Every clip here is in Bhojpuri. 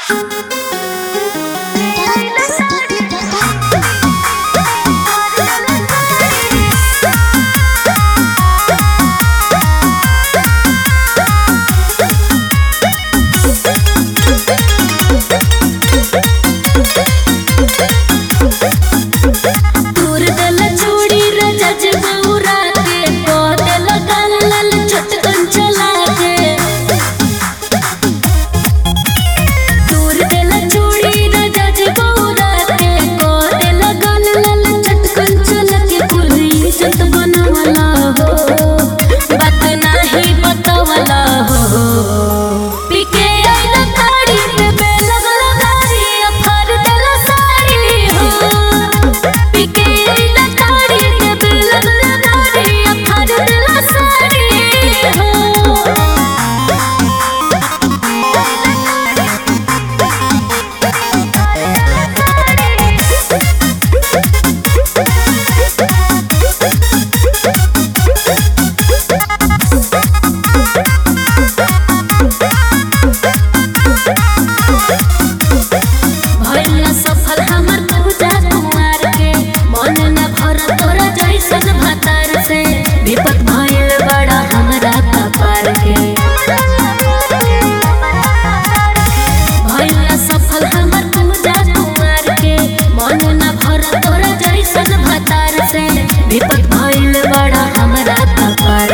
विपत भइल बड़ा हमरा कपार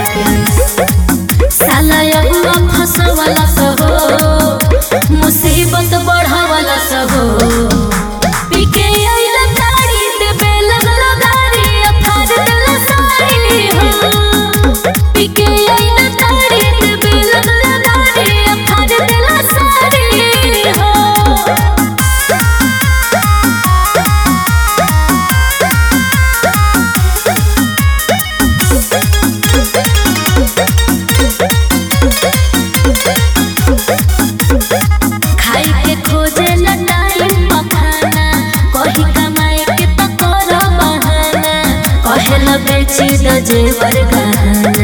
के साला अहुआ फंसवाला सहो मुसीबत बढ़ावाला सहो पीके आइला गाड़ी देबे लगलो गाड़ी अफार देला साड़ी हो पीके आइला गाड़ी देबे लगलो गाड़ी अफार देला साड़ी हो। बेची द जेवर गहना